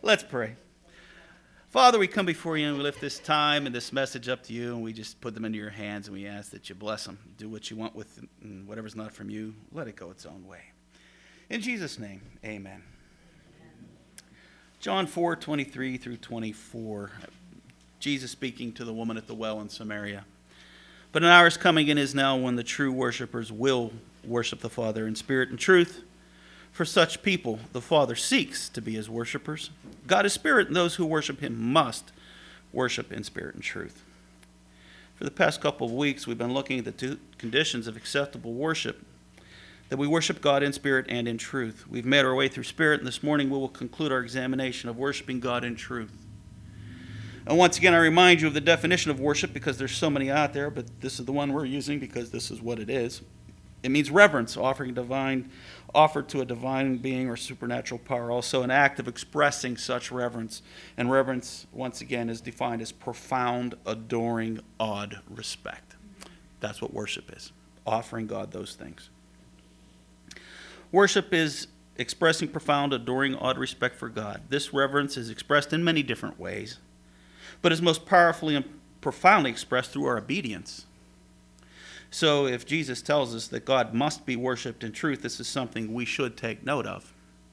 Let's pray. Father, we come before you and we lift this time and this message up to you, and we just put them into your hands, and we ask that you bless them. Do what you want with them, and whatever's not from you, let it go its own way. In Jesus' name, amen. John 4:23 through 24. Jesus speaking to the woman at the well in Samaria. But an hour is coming and is now when the true worshipers will worship the Father in spirit and truth. For such people, the Father seeks to be his worshipers. God is spirit, and those who worship him must worship in spirit and truth. For the past couple of weeks, we've been looking at the two conditions of acceptable worship, that we worship God in spirit and in truth. We've made our way through spirit, and this morning we will conclude our examination of worshiping God in truth. And once again, I remind you of the definition of worship because there's so many out there, but this is the one we're using because this is what it is. It means reverence, offered to a divine being or supernatural power. Also an act of expressing such reverence. And reverence, once again, is defined as profound, adoring, awed respect. That's what worship is, offering God those things. Worship is expressing profound, adoring, awed respect for God. This reverence is expressed in many different ways, but is most powerfully and profoundly expressed through our obedience. So if Jesus tells us that God must be worshipped in truth, this is something we should take note of.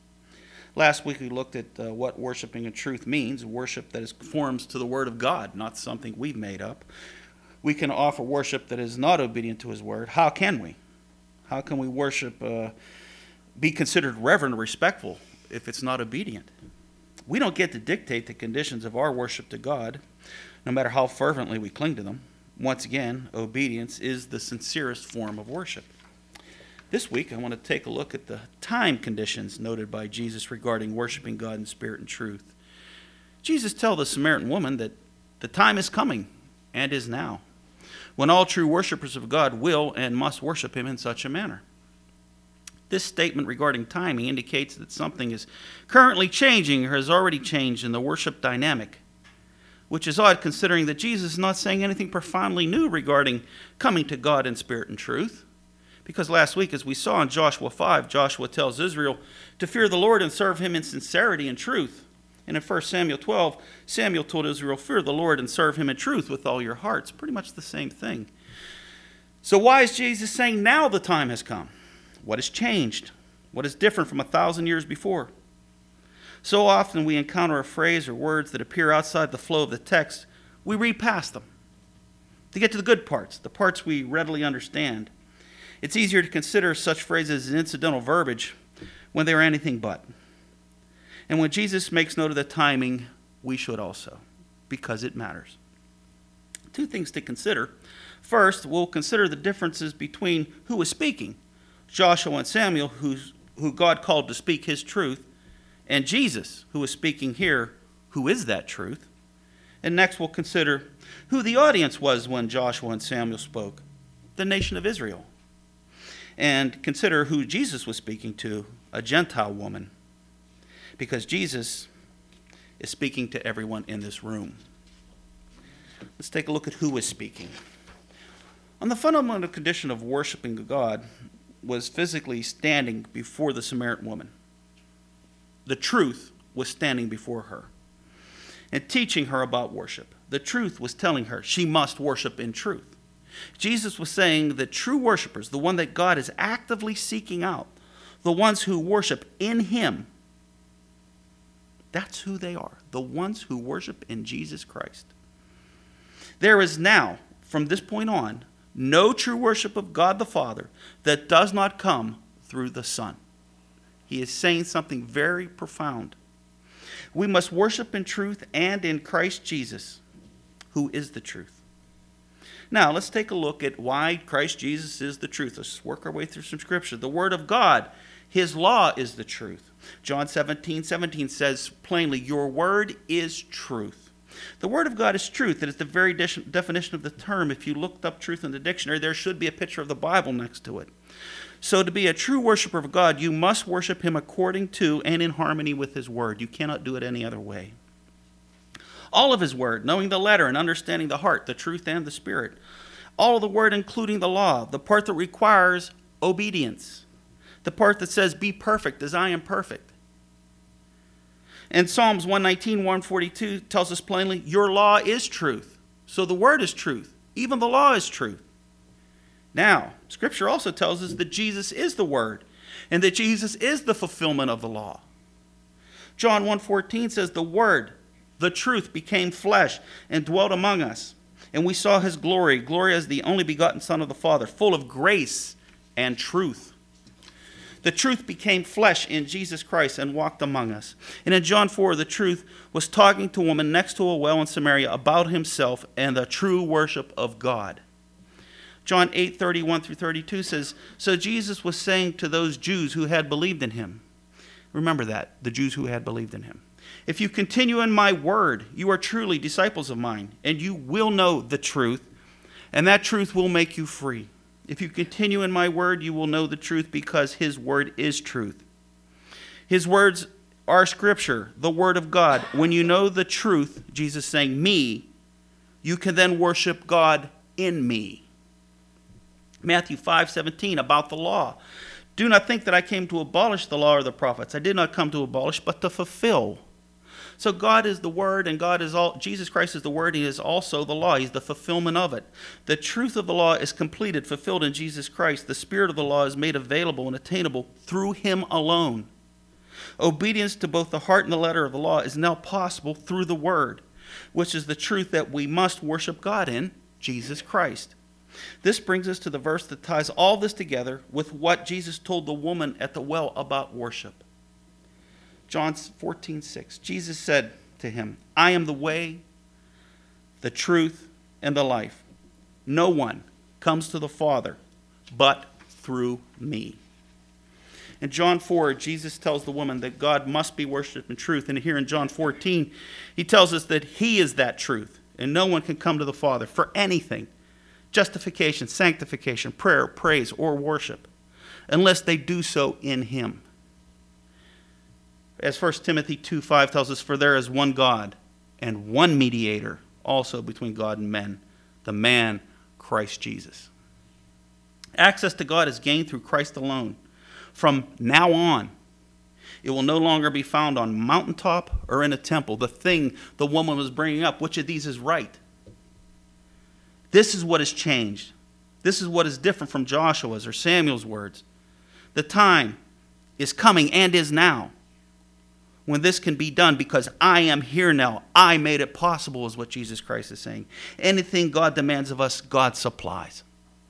Last week we looked at what worshiping in truth means, worship that conforms to the Word of God, not something we've made up. We can offer worship that is not obedient to his Word. How can we? How can we worship, be considered reverent or respectful if it's not obedient? We don't get to dictate the conditions of our worship to God, no matter how fervently we cling to them. Once again, obedience is the sincerest form of worship. This week, I want to take a look at the time conditions noted by Jesus regarding worshiping God in spirit and truth. Jesus tells the Samaritan woman that the time is coming and is now, when all true worshipers of God will and must worship him in such a manner. This statement regarding timing indicates that something is currently changing or has already changed in the worship dynamic, which is odd considering that Jesus is not saying anything profoundly new regarding coming to God in spirit and truth. Because last week, as we saw in Joshua 5, Joshua tells Israel to fear the Lord and serve him in sincerity and truth. And in 1 Samuel 12, Samuel told Israel, fear the Lord and serve him in truth with all your hearts. Pretty much the same thing. So why is Jesus saying now the time has come? What has changed? What is different from 1,000 years before? So often we encounter a phrase or words that appear outside the flow of the text, we read past them to get to the good parts, the parts we readily understand. It's easier to consider such phrases as incidental verbiage when they are anything but. And when Jesus makes note of the timing, we should also, because it matters. Two things to consider. First, we'll consider the differences between who is speaking, Joshua and Samuel, who God called to speak his truth, and Jesus, who is speaking here, who is that truth. And next we'll consider who the audience was when Joshua and Samuel spoke, the nation of Israel. And consider who Jesus was speaking to, a Gentile woman, because Jesus is speaking to everyone in this room. Let's take a look at who is speaking. On the fundamental condition of worshiping God was physically standing before the Samaritan woman. The truth was standing before her and teaching her about worship. The truth was telling her she must worship in truth. Jesus was saying that true worshipers, the one that God is actively seeking out, the ones who worship in him, that's who they are, the ones who worship in Jesus Christ. There is now, from this point on, no true worship of God the Father that does not come through the Son. He is saying something very profound. We must worship in truth and in Christ Jesus, who is the truth. Now, let's take a look at why Christ Jesus is the truth. Let's work our way through some scripture. The Word of God, his law is the truth. John 17:17 says plainly, your word is truth. The Word of God is truth. It is the very definition of the term. If you looked up truth in the dictionary, there should be a picture of the Bible next to it. So to be a true worshiper of God, you must worship him according to and in harmony with his word. You cannot do it any other way. All of his word, knowing the letter and understanding the heart, the truth and the spirit. All of the word, including the law, the part that requires obedience. The part that says, be perfect as I am perfect. And Psalms 119, 142 tells us plainly, your law is truth. So the word is truth. Even the law is truth. Now, Scripture also tells us that Jesus is the word, and that Jesus is the fulfillment of the law. John 1:14 says, the word, the truth, became flesh and dwelt among us. And we saw his glory, glory as the only begotten Son of the Father, full of grace and truth. The truth became flesh in Jesus Christ and walked among us. And in John 4, the truth was talking to a woman next to a well in Samaria about himself and the true worship of God. John 8:31 through 32 says, so Jesus was saying to those Jews who had believed in him, remember that, the Jews who had believed in him, if you continue in my word, you are truly disciples of mine, and you will know the truth, and that truth will make you free. If you continue in my word, you will know the truth, because his word is truth. His words are Scripture, the word of God. When you know the truth, Jesus saying, me, you can then worship God in me. Matthew 5:17, about the law. Do not think that I came to abolish the law or the prophets. I did not come to abolish, but to fulfill. So God is the Word, and Jesus Christ is the Word. He is also the law. He's the fulfillment of it. The truth of the law is completed, fulfilled in Jesus Christ. The spirit of the law is made available and attainable through him alone. Obedience to both the heart and the letter of the law is now possible through the Word, which is the truth that we must worship God in, Jesus Christ. This brings us to the verse that ties all this together with what Jesus told the woman at the well about worship. John 14:6. Jesus said to him, I am the way, the truth, and the life. No one comes to the Father but through me. In John 4, Jesus tells the woman that God must be worshipped in truth. And here in John 14, he tells us that he is that truth, and no one can come to the Father for anything, justification, sanctification, prayer, praise, or worship, unless they do so in him. As 1 Timothy 2:5 tells us, for there is one God and one mediator also between God and men, the man Christ Jesus. Access to God is gained through Christ alone. From now on, it will no longer be found on mountaintop or in a temple. The thing the woman was bringing up, which of these is right? This is what has changed. This is what is different from Joshua's or Samuel's words. The time is coming and is now when this can be done, because I am here now. I made it possible, is what Jesus Christ is saying. Anything God demands of us, God supplies.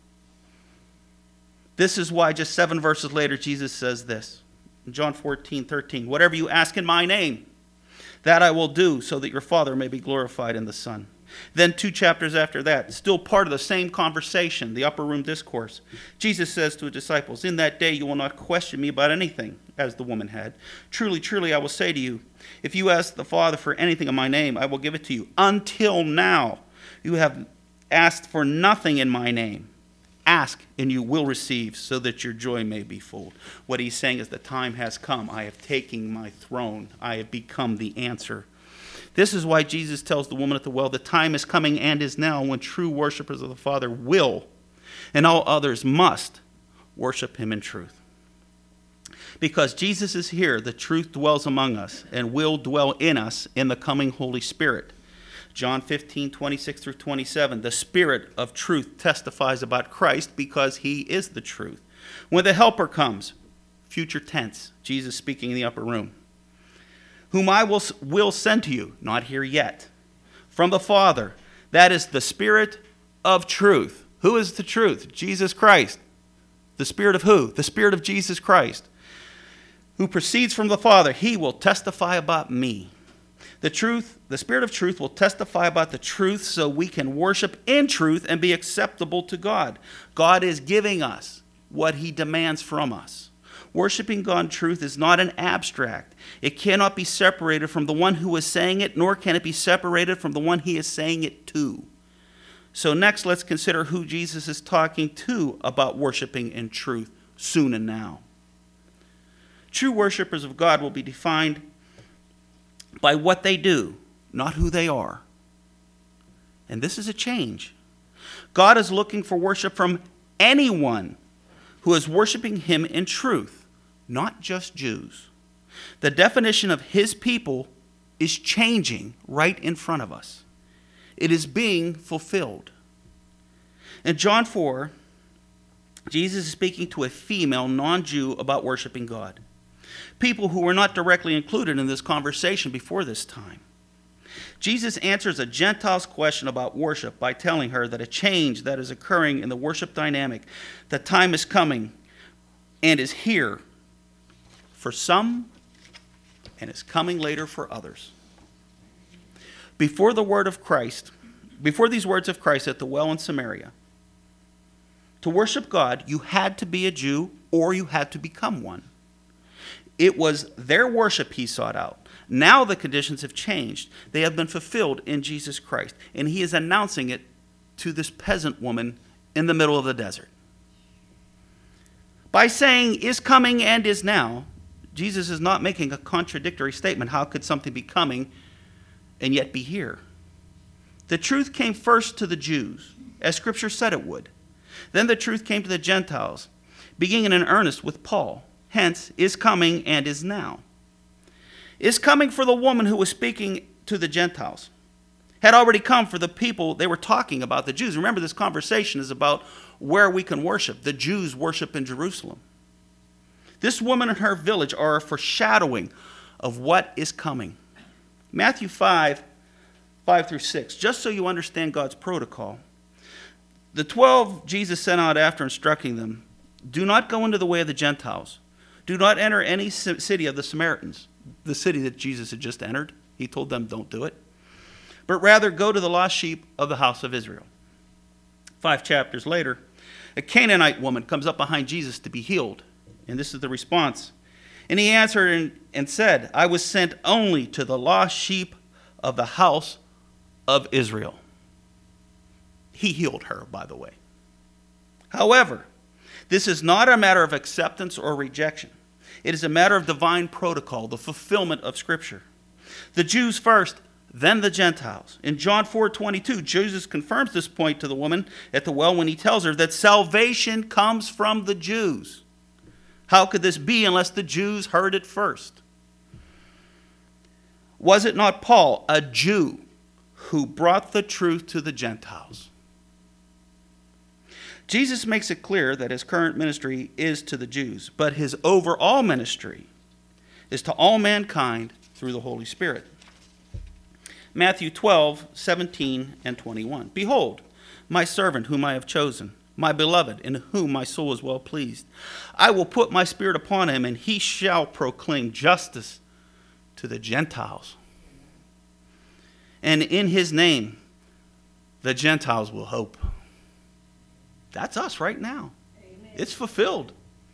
This is why just 7 verses later, Jesus says this. In John 14:13, whatever you ask in my name, that I will do, so that your Father may be glorified in the Son. Then 2 chapters after that, still part of the same conversation, the upper room discourse, Jesus says to his disciples, in that day you will not question me about anything, as the woman had. Truly, truly, I will say to you, if you ask the Father for anything in my name, I will give it to you. Until now, you have asked for nothing in my name. Ask, and you will receive, so that your joy may be full. What he's saying is the time has come. I have taken my throne. I have become the answer. This is why Jesus tells the woman at the well, the time is coming and is now when true worshipers of the Father will, and all others must, worship him in truth. Because Jesus is here, the truth dwells among us and will dwell in us in the coming Holy Spirit. John 15:26 through 27, the Spirit of truth testifies about Christ because he is the truth. When the Helper comes, future tense, Jesus speaking in the upper room, whom I will send to you, not here yet, from the Father. That is the Spirit of truth. Who is the truth? Jesus Christ. The Spirit of who? The Spirit of Jesus Christ, who proceeds from the Father. He will testify about me. The truth, the Spirit of truth will testify about the truth so we can worship in truth and be acceptable to God. God is giving us what he demands from us. Worshiping God in truth is not an abstract. It cannot be separated from the one who is saying it, nor can it be separated from the one he is saying it to. So next, let's consider who Jesus is talking to about worshiping in truth, soon and now. True worshipers of God will be defined by what they do, not who they are. And this is a change. God is looking for worship from anyone who is worshiping him in truth, not just Jews. The definition of his people is changing right in front of us. It is being fulfilled. In John 4, Jesus is speaking to a female non-Jew about worshiping God. People who were not directly included in this conversation before this time. Jesus answers a Gentile's question about worship by telling her that a change that is occurring in the worship dynamic, that time is coming and is here for some and is coming later for others. Before these words of Christ at the well in Samaria, to worship God, you had to be a Jew or you had to become one. It was their worship he sought out. Now the conditions have changed. They have been fulfilled in Jesus Christ. And he is announcing it to this peasant woman in the middle of the desert. By saying is coming and is now, Jesus is not making a contradictory statement. How could something be coming and yet be here? The truth came first to the Jews, as Scripture said it would. Then the truth came to the Gentiles, beginning in earnest with Paul. Hence, is coming and is now. Is coming for the woman who was speaking to the Gentiles. Had already come for the people they were talking about, the Jews. Remember, this conversation is about where we can worship. The Jews worship in Jerusalem. This woman and her village are a foreshadowing of what is coming. Matthew 5:5-6, just so you understand God's protocol. The 12 Jesus sent out after instructing them, do not go into the way of the Gentiles. Do not enter any city of the Samaritans, the city that Jesus had just entered. He told them, don't do it. But rather go to the lost sheep of the house of Israel. 5 chapters later, a Canaanite woman comes up behind Jesus to be healed. And this is the response. And he answered and said, I was sent only to the lost sheep of the house of Israel. He healed her, by the way. However, this is not a matter of acceptance or rejection. It is a matter of divine protocol, the fulfillment of Scripture. The Jews first, then the Gentiles. In John 4:22, Jesus confirms this point to the woman at the well when he tells her that salvation comes from the Jews. How could this be unless the Jews heard it first? Was it not Paul, a Jew, who brought the truth to the Gentiles? Jesus makes it clear that his current ministry is to the Jews, but his overall ministry is to all mankind through the Holy Spirit. Matthew 12:17-21. Behold, my servant whom I have chosen, my beloved, in whom my soul is well pleased. I will put my spirit upon him, and he shall proclaim justice to the Gentiles. And in his name, the Gentiles will hope. That's us right now. Amen. It's fulfilled.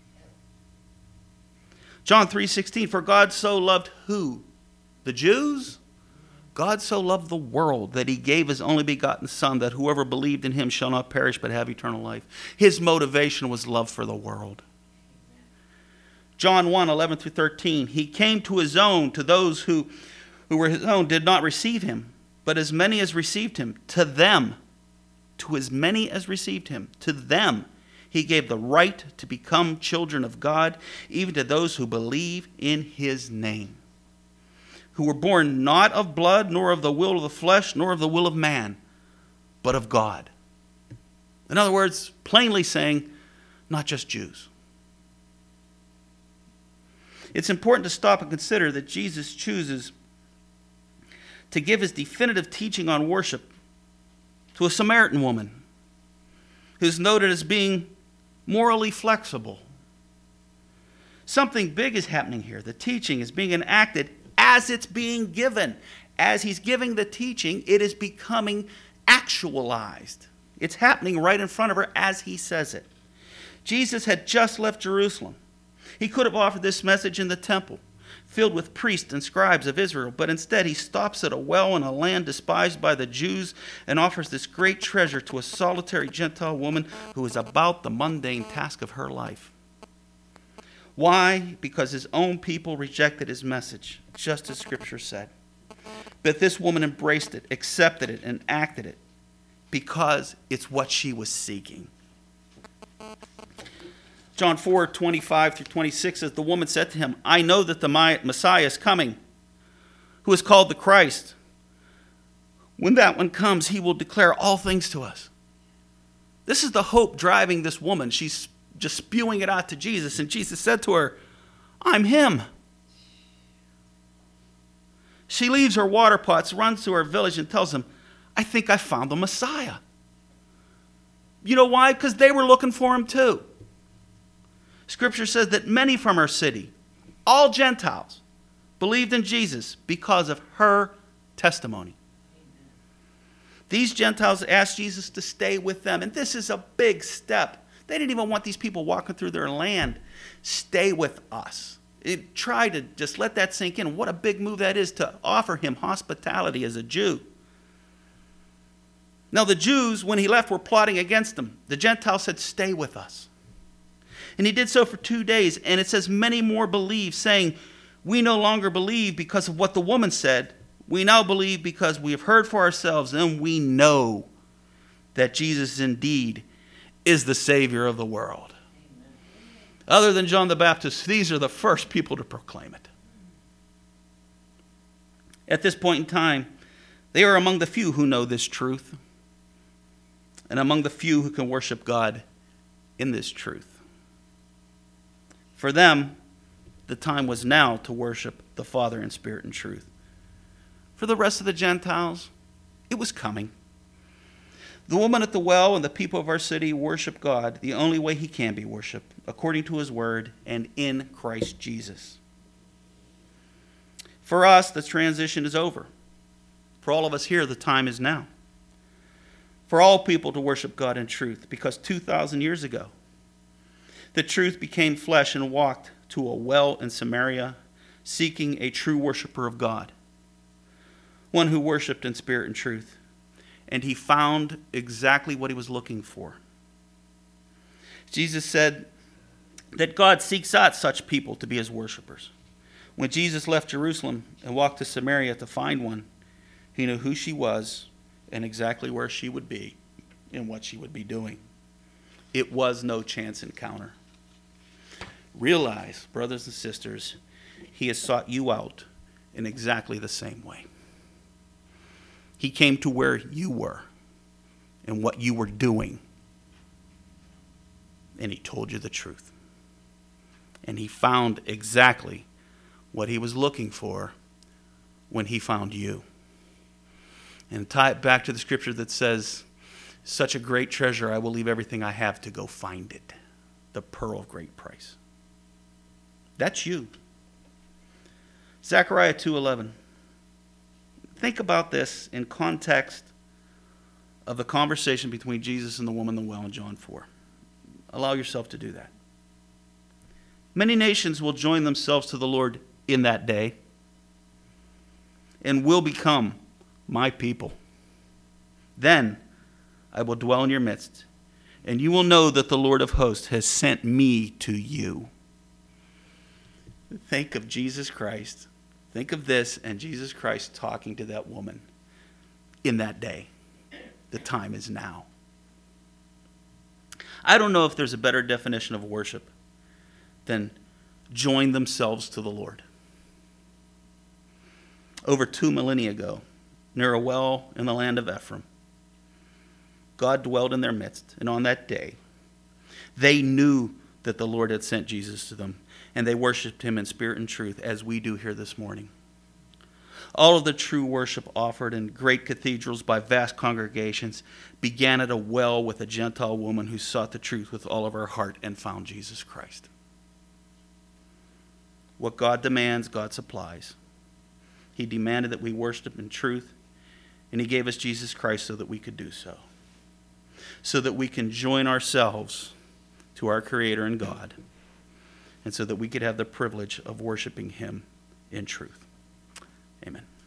John 3:16, for God so loved who? The Jews? God so loved the world that he gave his only begotten Son, that whoever believed in him shall not perish but have eternal life. His motivation was love for the world. John 1:11-13, he came to his own, to those who were his own did not receive him, but as many as received him, to them, to as many as received him, to them he gave the right to become children of God, even to those who believe in his name, who were born not of blood, nor of the will of the flesh, nor of the will of man, but of God. In other words, plainly saying, not just Jews. It's important to stop and consider that Jesus chooses to give his definitive teaching on worship to a Samaritan woman who's noted as being morally flexible. Something big is happening here. The teaching is being enacted as it's being given. As he's giving the teaching, it is becoming actualized. It's happening right in front of her as he says it. Jesus had just left Jerusalem. He could have offered this message in the temple, filled with priests and scribes of Israel, but instead he stops at a well in a land despised by the Jews and offers this great treasure to a solitary Gentile woman who is about the mundane task of her life. Why? Because his own people rejected his message, just as Scripture said. But this woman embraced it, accepted it, and acted it because it's what she was seeking. John 4:25 through 26 says, the woman said to him, I know that the Messiah is coming, who is called the Christ. When that one comes, he will declare all things to us. This is the hope driving this woman. She's just spewing it out to Jesus. And Jesus said to her, I'm him. She leaves her water pots, runs to her village, and tells him, I think I found the Messiah. You know why? Because they were looking for him too. Scripture says that many from her city, all Gentiles, believed in Jesus because of her testimony. These Gentiles asked Jesus to stay with them, and this is a big step. They didn't even want these people walking through their land. Stay with us. Try to just let that sink in. What a big move that is to offer him hospitality as a Jew. Now the Jews, when he left, were plotting against him. The Gentiles said, stay with us. And he did so for 2 days, and it says many more believed, saying, we no longer believe because of what the woman said. We now believe because we have heard for ourselves, and we know that Jesus indeed is the Savior of the world. Amen. Other than John the Baptist, these are the first people to proclaim it. At this point in time, they are among the few who know this truth, and among the few who can worship God in this truth. For them, the time was now to worship the Father in spirit and truth. For the rest of the Gentiles, it was coming. The woman at the well and the people of our city worship God the only way he can be worshiped, according to his word and in Christ Jesus. For us, the transition is over. For all of us here, the time is now. For all people to worship God in truth, because 2,000 years ago, the truth became flesh and walked to a well in Samaria, seeking a true worshiper of God, one who worshiped in spirit and truth. And he found exactly what he was looking for. Jesus said that God seeks out such people to be his worshipers. When Jesus left Jerusalem and walked to Samaria to find one, he knew who she was and exactly where she would be and what she would be doing. It was no chance encounter. Realize, brothers and sisters, he has sought you out in exactly the same way. He came to where you were and what you were doing, and he told you the truth. And he found exactly what he was looking for when he found you. And tie it back to the scripture that says, such a great treasure, I will leave everything I have to go find it. The pearl of great price. That's you. Zechariah 2:11. Think about this in context of the conversation between Jesus and the woman at the well in John 4. Allow yourself to do that. Many nations will join themselves to the Lord in that day and will become my people. Then I will dwell in your midst, and you will know that the Lord of hosts has sent me to you. Think of Jesus Christ. Think of this and Jesus Christ talking to that woman in that day. The time is now. I don't know if there's a better definition of worship than join themselves to the Lord. Over 2 millennia ago, near a well in the land of Ephraim, God dwelled in their midst, and on that day, they knew that the Lord had sent Jesus to them, and they worshiped him in spirit and truth, as we do here this morning. All of the true worship offered in great cathedrals by vast congregations began at a well with a Gentile woman who sought the truth with all of her heart and found Jesus Christ. What God demands, God supplies. He demanded that we worship in truth, and he gave us Jesus Christ so that we could do so. So that we can join ourselves to our Creator and God, and so that we could have the privilege of worshiping him in truth. Amen.